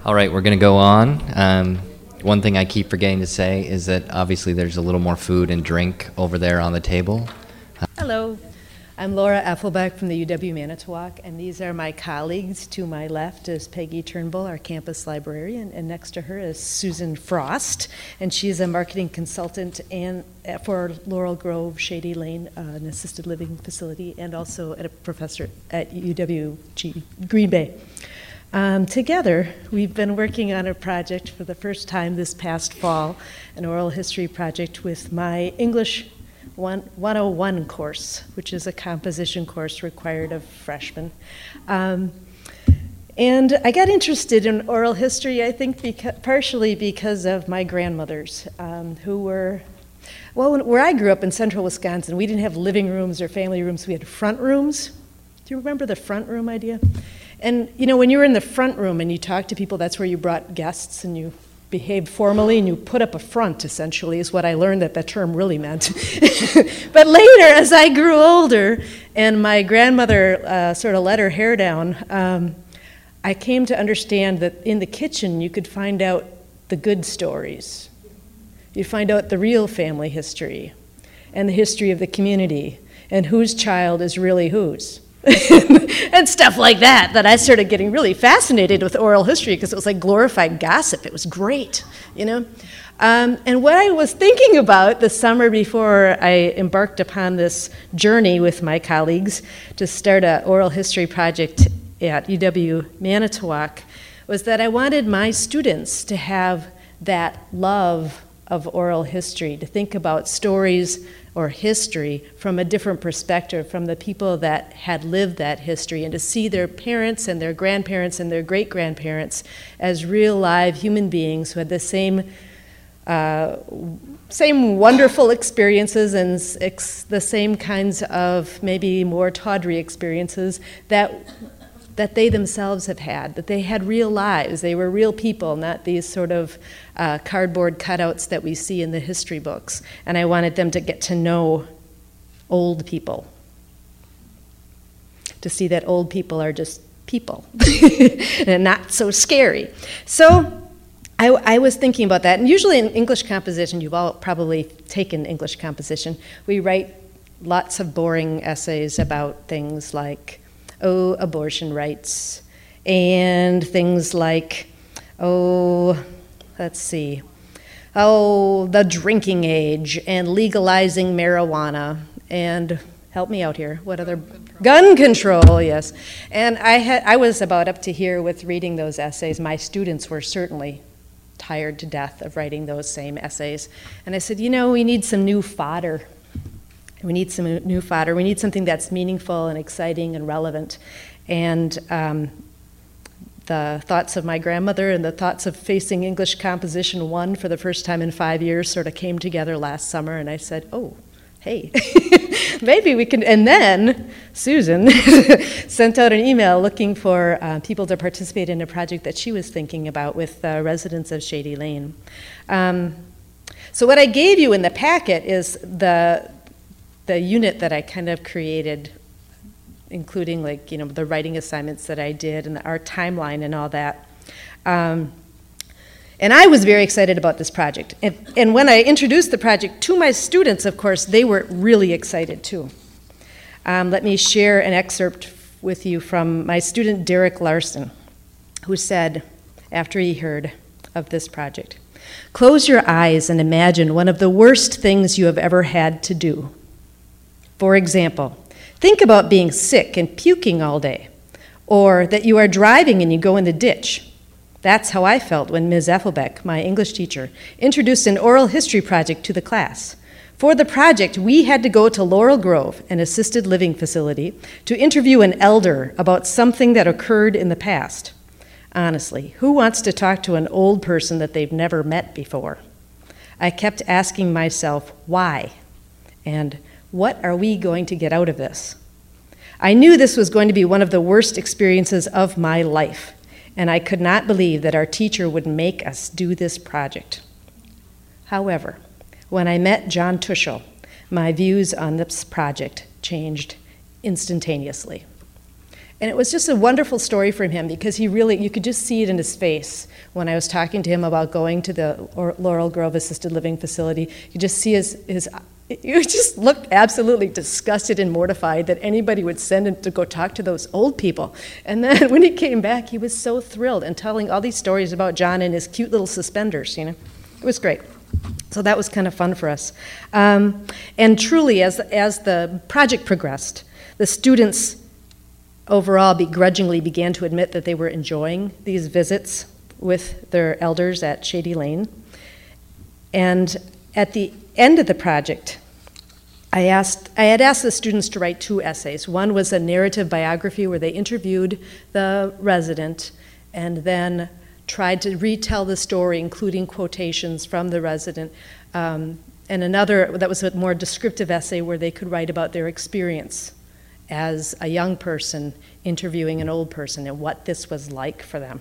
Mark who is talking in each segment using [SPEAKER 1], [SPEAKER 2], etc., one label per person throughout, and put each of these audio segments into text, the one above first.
[SPEAKER 1] All right, we're going to go on. One thing I keep forgetting to say is that obviously there's a little more food and drink over there on the table.
[SPEAKER 2] Hello, I'm Laura Effelbeck from the UW Manitowoc, and these are my colleagues. To my left is Peggy Turnbull, our campus librarian, and next to her is Susan Frost, and she's a marketing consultant for Laurel Grove Shady Lane, an assisted living facility, and also a professor at UW Green Bay. Together, we've been working on a project for the first time this past fall, an oral history project with my English 101 course, which is a composition course required of freshmen. And I got interested in oral history, I think, partially because of my grandmothers, who were, well, where I grew up in central Wisconsin, we didn't have living rooms or family rooms, we had front rooms. Do you remember the front room idea? And, you know, when you were in the front room and you talked to people, that's where you brought guests and you behaved formally and you put up a front, essentially, is what I learned that term really meant. But later, as I grew older and my grandmother sort of let her hair down, I came to understand that in the kitchen you could find out the good stories. You'd find out the real family history and the history of the community and whose child is really whose. And stuff like that I started getting really fascinated with oral history because it was like glorified gossip. It was great, you know? And what I was thinking about the summer before I embarked upon this journey with my colleagues to start an oral history project at UW Manitowoc was that I wanted my students to have that love of oral history, to think about stories or history from a different perspective, from the people that had lived that history, and to see their parents and their grandparents and their great-grandparents as real live human beings who had the same wonderful experiences and the same kinds of maybe more tawdry experiences that they themselves have had, that they had real lives, they were real people, not these sort of cardboard cutouts that we see in the history books. And I wanted them to get to know old people, to see that old people are just people and not so scary. So I was thinking about that, and usually in English composition, you've all probably taken English composition, we write lots of boring essays about things like abortion rights, and things like, the drinking age, and legalizing marijuana, and help me out here, what other? Gun control, yes. And I was about up to here with reading those essays. My students were certainly tired to death of writing those same essays. And I said, you know, we need some new fodder. We need some new fodder. We need something that's meaningful and exciting and relevant. And the thoughts of my grandmother and the thoughts of facing English Composition 1 for the first time in 5 years sort of came together last summer, and I said, oh, hey, maybe we can. And then Susan sent out an email looking for people to participate in a project that she was thinking about with residents of Shady Lane. So what I gave you in the packet is the unit that I kind of created, including like, you know, the writing assignments that I did and our timeline and all that. And I was very excited about this project. And when I introduced the project to my students, of course, they were really excited too. Let me share an excerpt with you from my student Derek Larson, who said, after he heard of this project, "Close your eyes and imagine one of the worst things you have ever had to do. For example, think about being sick and puking all day, or that you are driving and you go in the ditch. That's how I felt when Ms. Effelbeck, my English teacher, introduced an oral history project to the class. For the project, we had to go to Laurel Grove, an assisted living facility, to interview an elder about something that occurred in the past. Honestly, who wants to talk to an old person that they've never met before? I kept asking myself, why? And what are we going to get out of this? I knew this was going to be one of the worst experiences of my life, and I could not believe that our teacher would make us do this project. However, when I met John Tuschl, my views on this project changed instantaneously. And it was just a wonderful story from him because he really, you could just see it in his face when I was talking to him about going to the Laurel Grove Assisted Living Facility. You just see you just look absolutely disgusted and mortified that anybody would send him to go talk to those old people. And then when he came back, he was so thrilled and telling all these stories about John and his cute little suspenders, you know. It was great. So that was kind of fun for us. And truly, as the project progressed, the students overall begrudgingly began to admit that they were enjoying these visits with their elders at Shady Lane. And at the end of the project, I had asked the students to write 2 essays. One was a narrative biography where they interviewed the resident and then tried to retell the story, including quotations from the resident, and another that was a more descriptive essay where they could write about their experience as a young person interviewing an old person and what this was like for them.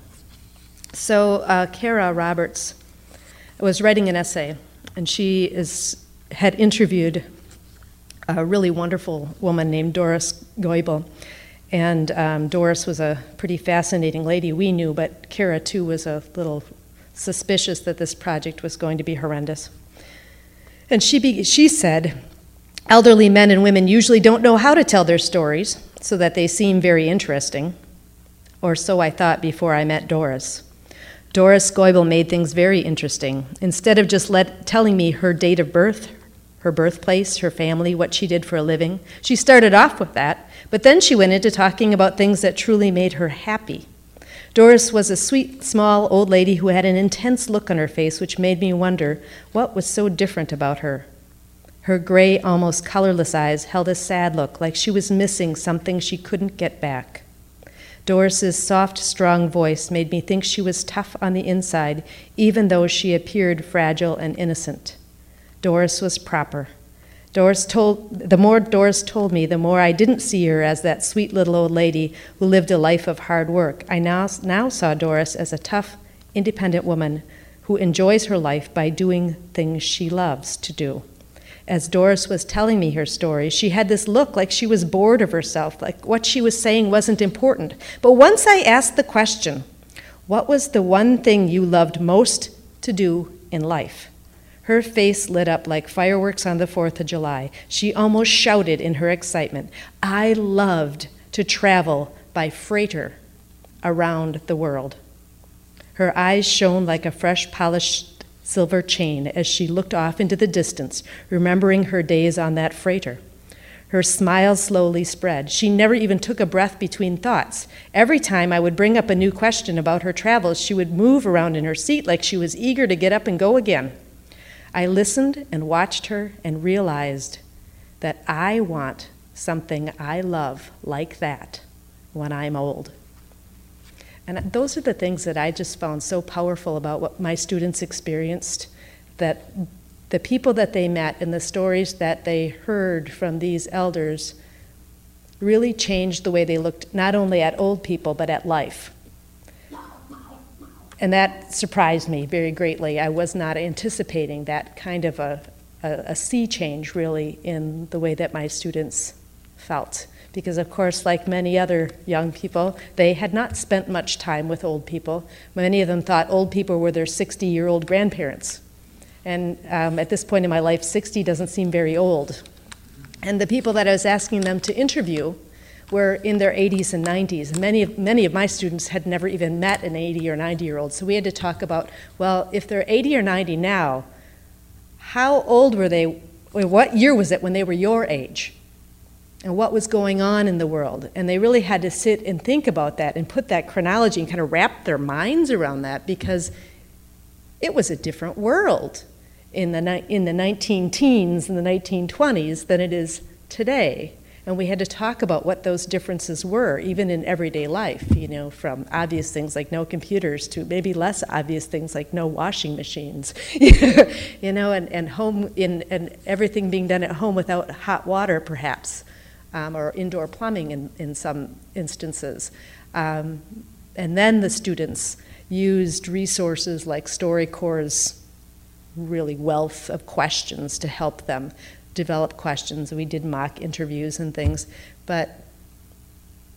[SPEAKER 2] So Kara Roberts was writing an essay, and she had interviewed a really wonderful woman named Doris Goebel. And Doris was a pretty fascinating lady we knew, but Kara too was a little suspicious that this project was going to be horrendous. And she said, elderly men and women usually don't know how to tell their stories so that they seem very interesting, or so I thought before I met Doris. Doris Goebel made things very interesting. Instead of just telling me her date of birth, her birthplace, her family, what she did for a living, she started off with that, but then she went into talking about things that truly made her happy. Doris was a sweet, small old lady who had an intense look on her face which made me wonder what was so different about her. Her gray, almost colorless eyes held a sad look, like she was missing something she couldn't get back. Doris's soft, strong voice made me think she was tough on the inside, even though she appeared fragile and innocent. Doris was proper. The more Doris told me, the more I didn't see her as that sweet little old lady who lived a life of hard work. I now saw Doris as a tough, independent woman who enjoys her life by doing things she loves to do. As Doris was telling me her story, she had this look like she was bored of herself, like what she was saying wasn't important. But once I asked the question, what was the one thing you loved most to do in life? Her face lit up like fireworks on the 4th of July. She almost shouted in her excitement. I loved to travel by freighter around the world. Her eyes shone like a fresh polished silver chain as she looked off into the distance, remembering her days on that freighter. Her smile slowly spread. She never even took a breath between thoughts. Every time I would bring up a new question about her travels, she would move around in her seat like she was eager to get up and go again. I listened and watched her and realized that I want something I love like that when I'm old. And those are the things that I just found so powerful about what my students experienced, that the people that they met and the stories that they heard from these elders really changed the way they looked not only at old people but at life. And that surprised me very greatly. I was not anticipating that kind of a sea change really in the way that my students felt. Because of course, like many other young people, they had not spent much time with old people. Many of them thought old people were their 60-year-old grandparents. And at this point in my life, 60 doesn't seem very old. And the people that I was asking them to interview were in their 80s and 90s. Many of my students had never even met an 80 or 90-year-old. So we had to talk about, well, if they're 80 or 90 now, how old were they, or what year was it when they were your age? And what was going on in the world? And they really had to sit and think about that and put that chronology and kind of wrap their minds around that, because it was a different world in the 19-teens and the 1920s than it is today. And we had to talk about what those differences were, even in everyday life, you know, from obvious things like no computers to maybe less obvious things like no washing machines, you know, and home and everything being done at home without hot water, perhaps, or indoor plumbing in some instances. And then the students used resources like StoryCorps' really wealth of questions to help them develop questions. We did mock interviews and things, but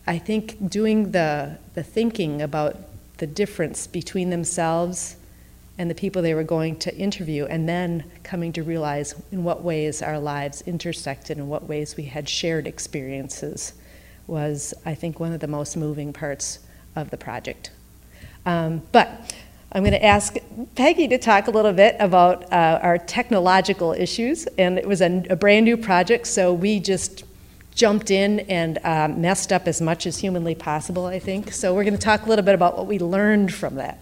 [SPEAKER 2] I think doing the thinking about the difference between themselves and the people they were going to interview, and then coming to realize in what ways our lives intersected, in what ways we had shared experiences, was, I think, one of the most moving parts of the project. But I'm going to ask Peggy to talk a little bit about our technological issues, and it was a brand new project, so we just jumped in and messed up as much as humanly possible, I think. So we're going to talk a little bit about what we learned from that.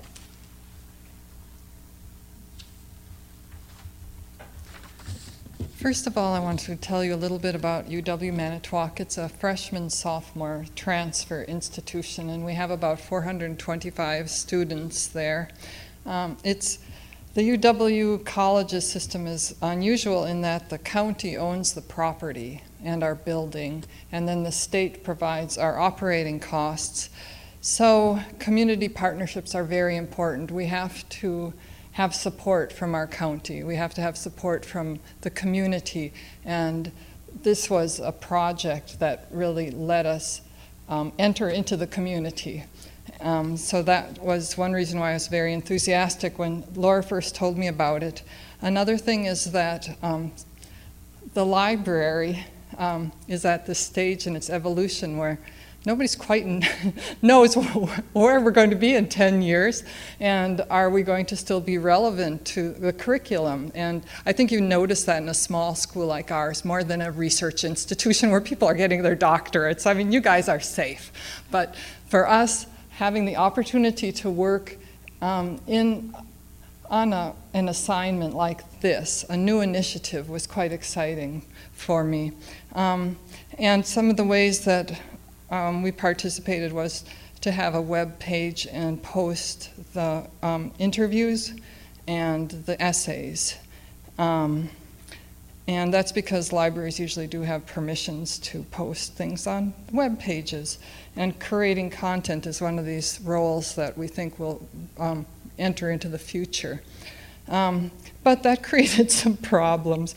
[SPEAKER 3] First of all, I want to tell you a little bit about UW-Manitowoc. It's a freshman-sophomore transfer institution, and we have about 425 students there. The UW colleges system is unusual in that the county owns the property and our building, and then the state provides our operating costs. So community partnerships are very important. We have to have support from our county. We have to have support from the community, and this was a project that really let us enter into the community. So that was one reason why I was very enthusiastic when Laura first told me about it. Another thing is that the library is at this stage in its evolution where nobody's quite knows where we're going to be in 10 years, and are we going to still be relevant to the curriculum? And I think you notice that in a small school like ours, more than a research institution where people are getting their doctorates. I mean, you guys are safe. But for us, having the opportunity to work on an assignment like this, a new initiative, was quite exciting for me. And some of the ways that we participated was to have a web page and post the interviews and the essays. And that's because libraries usually do have permissions to post things on web pages. And creating content is one of these roles that we think will enter into the future. But that created some problems.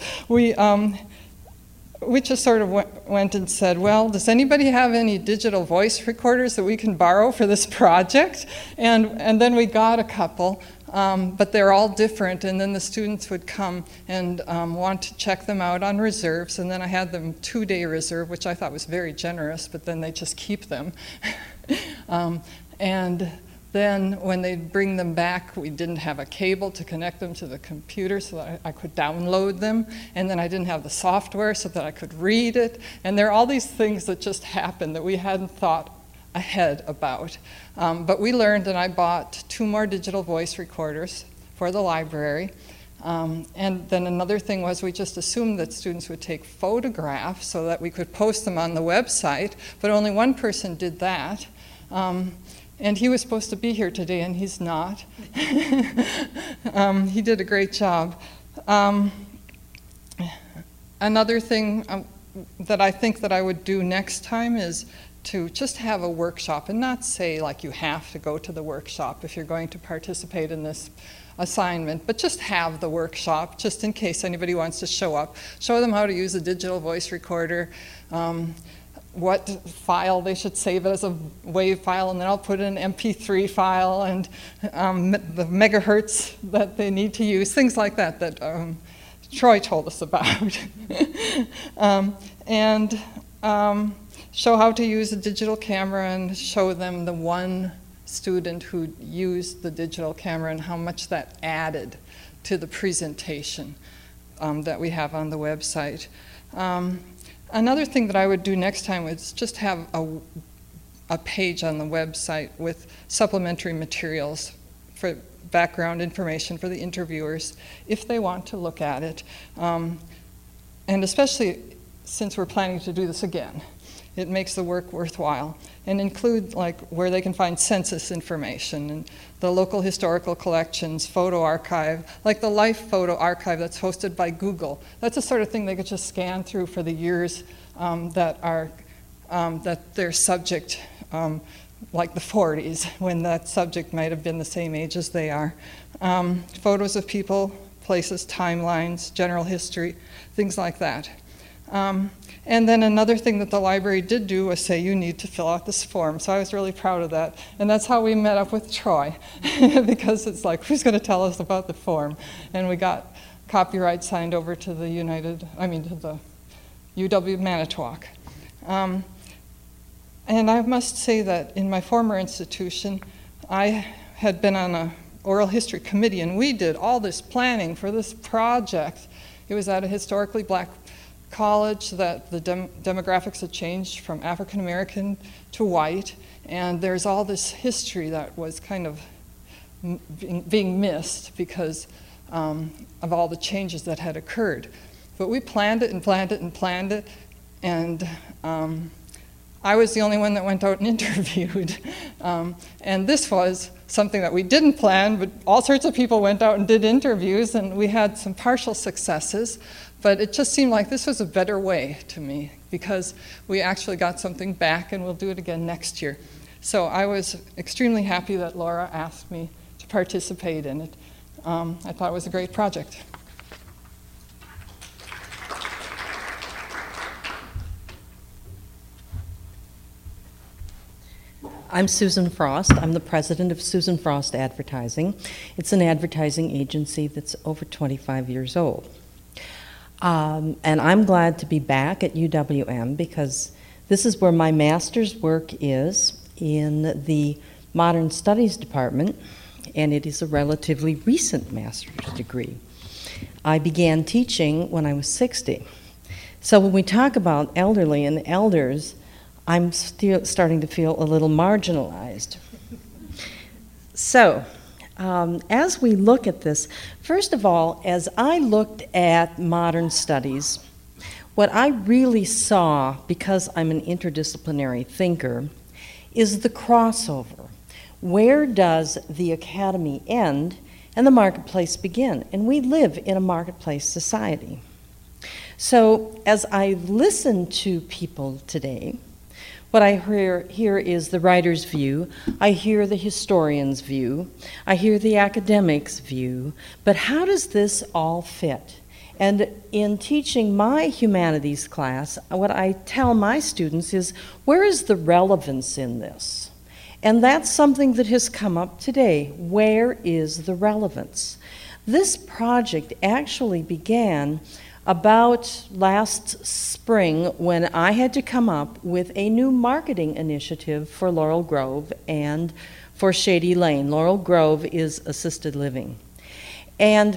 [SPEAKER 3] We just sort of went and said, well, does anybody have any digital voice recorders that we can borrow for this project? And then we got a couple, but they're all different, and then the students would come and want to check them out on reserves, and then I had them 2-day reserve, which I thought was very generous, but then they just keep them. And then when they'd bring them back, we didn't have a cable to connect them to the computer so that I could download them. And then I didn't have the software so that I could read it. And there are all these things that just happened that we hadn't thought ahead about. But we learned, and I bought 2 more digital voice recorders for the library. And then another thing was we just assumed that students would take photographs so that we could post them on the website, but only one person did that. And he was supposed to be here today, and he's not. He did a great job. Another thing that I think that I would do next time is to just have a workshop, and not say like you have to go to the workshop if you're going to participate in this assignment, but just have the workshop just in case anybody wants to show up. Show them how to use a digital voice recorder, what file they should save it as a WAV file, and then I'll put in an MP3 file, and the megahertz that they need to use, things like that that Troy told us about. And show how to use a digital camera, and show them the one student who used the digital camera and how much that added to the presentation that we have on the website. Another thing that I would do next time is just have a page on the website with supplementary materials for background information for the interviewers if they want to look at it. And especially since we're planning to do this again, it makes the work worthwhile. And include like where they can find census information and the local historical collections, photo archive, like the Life Photo Archive that's hosted by Google. That's the sort of thing they could just scan through for the years that their subject, like the 40s, when that subject might have been the same age as they are. Photos of people, places, timelines, general history, things like that. And then another thing that the library did do was say, you need to fill out this form. So I was really proud of that. And that's how we met up with Troy, because it's like, who's going to tell us about the form? And we got copyright signed over to the to the UW Manitowoc. And I must say that in my former institution, I had been on an oral history committee, and we did all this planning for this project. It was at a historically black college that the demographics had changed from African American to white, and there's all this history that was kind of being missed because of all the changes that had occurred. But we planned it and planned it and planned it, and I was the only one that went out and interviewed. And this was something that we didn't plan, but all sorts of people went out and did interviews, and we had some partial successes. But it just seemed like this was a better way to me, because we actually got something back, and we'll do it again next year. So I was extremely happy that Laura asked me to participate in it. I thought it was a great project.
[SPEAKER 4] I'm Susan Frost. I'm the president of Susan Frost Advertising. It's an advertising agency that's over 25 years old. And I'm glad to be back at UWM because this is where my master's work is in the Modern Studies Department, and it is a relatively recent master's degree. I began teaching when I was 60. So when we talk about elderly and elders, I'm still starting to feel a little marginalized. So, as we look at this, first of all, as I looked at modern studies, what I really saw, because I'm an interdisciplinary thinker, is the crossover. Where does the academy end and the marketplace begin? And we live in a marketplace society. So, as I listen to people today, what I hear is the writer's view, I hear the historian's view, I hear the academic's view, but how does this all fit? And in teaching my humanities class, what I tell my students is, where is the relevance in this? And that's something that has come up today. Where is the relevance? This project actually began about last spring when I had to come up with a new marketing initiative for Laurel Grove and for Shady Lane. Laurel Grove is assisted living. And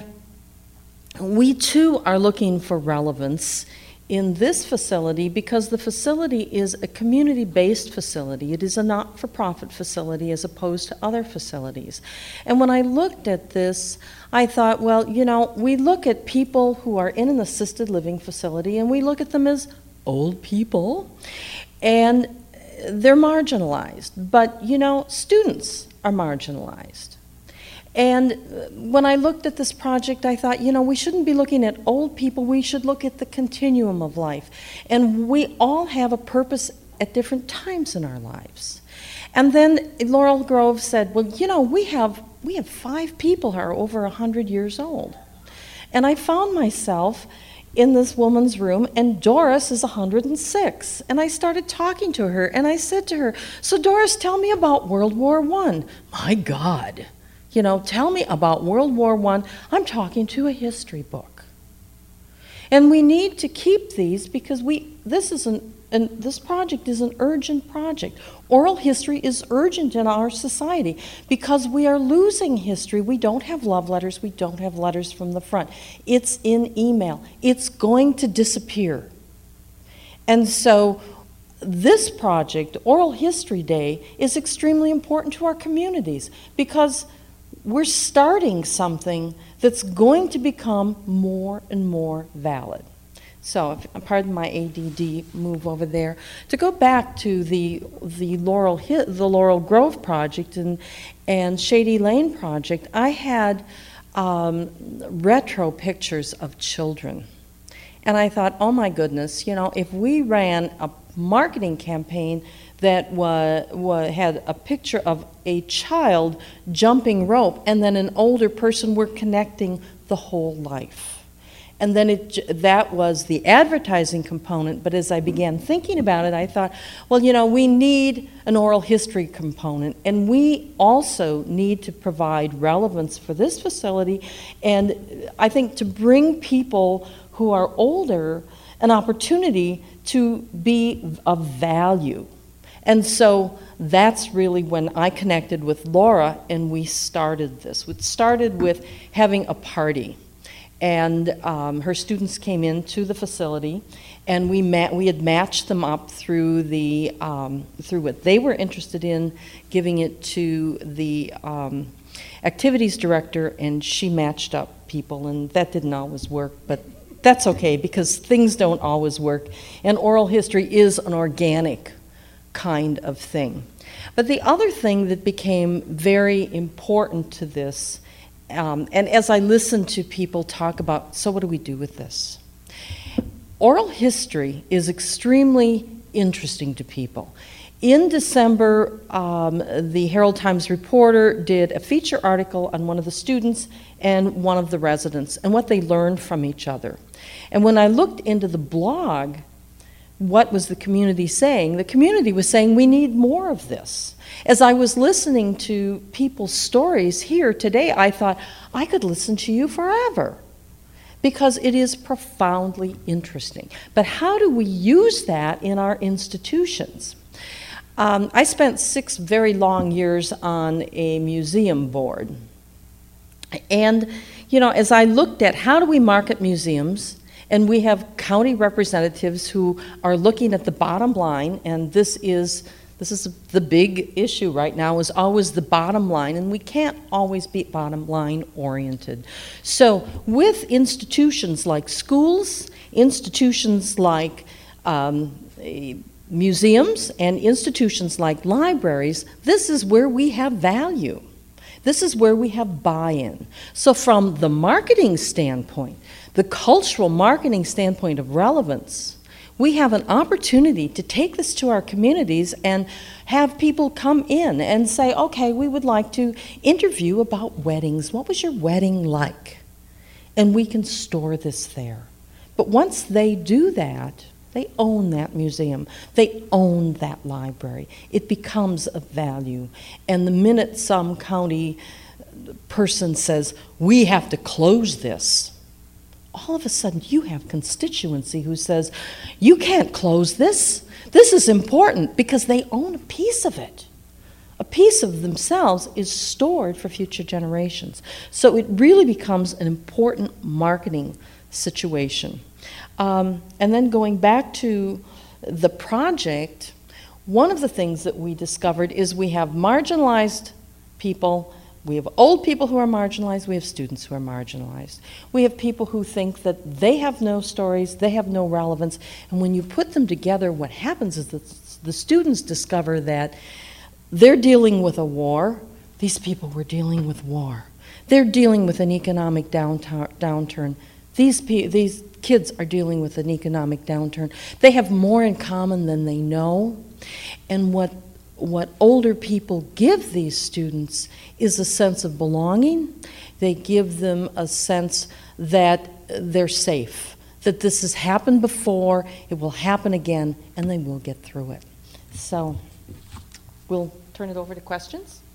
[SPEAKER 4] we too are looking for relevance in this facility because the facility is a community-based facility. It is a not-for-profit facility as opposed to other facilities. And when I looked at this, I thought, well, you know, we look at people who are in an assisted living facility and we look at them as old people and they're marginalized. But, you know, students are marginalized. And when I looked at this project, I thought, you know, we shouldn't be looking at old people, we should look at the continuum of life. And we all have a purpose at different times in our lives. And then Laurel Grove said, well, you know, we have 5 people who are over 100 years old. And I found myself in this woman's room, and Doris is 106. And I started talking to her, and I said to her, so Doris, tell me about World War I. My God. You know, tell me about World War I. I'm talking to a history book. And we need to keep these because this project is an urgent project. Oral history is urgent in our society because we are losing history. We don't have love letters. We don't have letters from the front. It's in email. It's going to disappear. And so this project, Oral History Day, is extremely important to our communities because we're starting something that's going to become more and more valid. So, pardon my ADD move over there. To go back to the Laurel Grove project and Shady Lane project, I had retro pictures of children. And I thought, oh my goodness, you know, if we ran a marketing campaign that had a picture of a child jumping rope and then an older person were connecting the whole life. And then that was the advertising component, but as I began thinking about it, I thought, well, we need an oral history component, and we also need to provide relevance for this facility, and I think to bring people who are older an opportunity to be of value. And so that's really when I connected with Laura and we started this. It started with having a party. And her students came into the facility, and we had matched them up through through what they were interested in, giving it to the activities director, and she matched up people, and that didn't always work, but that's okay because things don't always work, and oral history is an organic kind of thing. But the other thing that became very important to this, and as I listened to people talk about, so what do we do with this? Oral history is extremely interesting to people. In December, the Herald Times reporter did a feature article on one of the students and one of the residents and what they learned from each other. And when I looked into the blog, what was the community saying? The community was saying we need more of this. As I was listening to people's stories here today, I thought I could listen to you forever because it is profoundly interesting. But how do we use that in our institutions? I spent 6 very long years on a museum board. And, as I looked at how do we market museums, and we have county representatives who are looking at the bottom line, and this is the big issue right now, is always the bottom line, and we can't always be bottom line oriented. So with institutions like schools, institutions like museums, and institutions like libraries, this is where we have value. This is where we have buy-in. So from the marketing standpoint, the cultural marketing standpoint of relevance, we have an opportunity to take this to our communities and have people come in and say, okay, we would like to interview about weddings. What was your wedding like? And we can store this there. But once they do that, they own that museum. They own that library. It becomes of value. And the minute some county person says, we have to close this, all of a sudden you have constituency who says, you can't close this. This is important because they own a piece of it. A piece of themselves is stored for future generations. So it really becomes an important marketing situation. And then going back to the project, one of the things that we discovered is we have marginalized people. We have old people who are marginalized. We have students who are marginalized. We have people who think that they have no stories, they have no relevance. And when you put them together, what happens is that the students discover that they're dealing with a war. These people were dealing with war. They're dealing with an economic downturn. These kids are dealing with an economic downturn. They have more in common than they know. And what older people give these students is a sense of belonging. They give them a sense that they're safe, that this has happened before, it will happen again, and they will get through it. So we'll turn it over to questions.